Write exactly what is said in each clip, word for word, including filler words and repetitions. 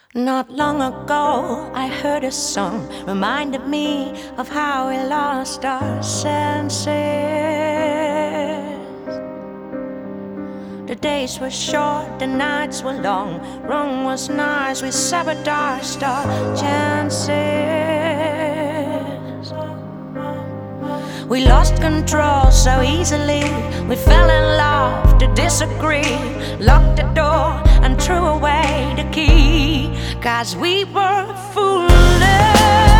Not long ago, I heard a song, reminded me of how we lost our senses. The days were short, the nights were long, wrong was nice, we sabotaged our chances. We lost control so easily, we fell in love to disagree, locked the door and threw away the key, 'cause we were foolish.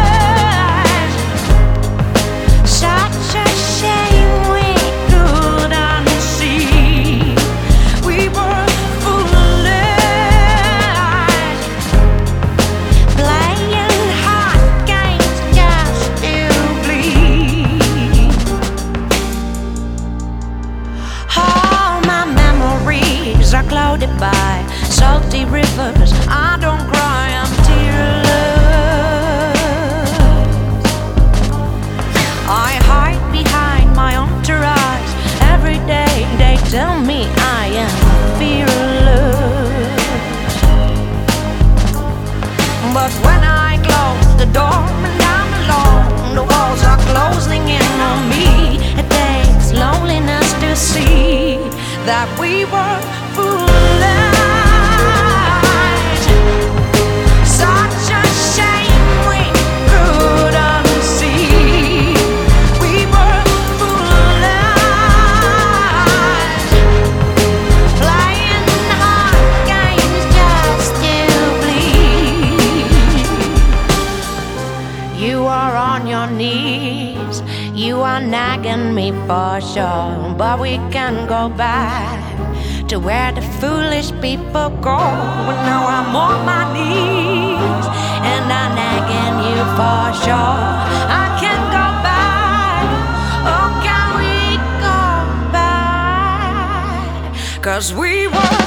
Such a shame we couldn't see. We were foolish, playing hard games just to bleed. All my memories are clouded by salty rivers. I don't cry, I'm tearless. I hide behind my entourage. Every day they tell me I am fearless. But when I close the door and I'm alone, the walls are closing in on me. It takes loneliness to see that we were foolish. You are nagging me for sure, but we can go back to where the foolish people go. But now I'm on my knees and I'm nagging you for sure. I can go back, oh can we go back? 'Cause we were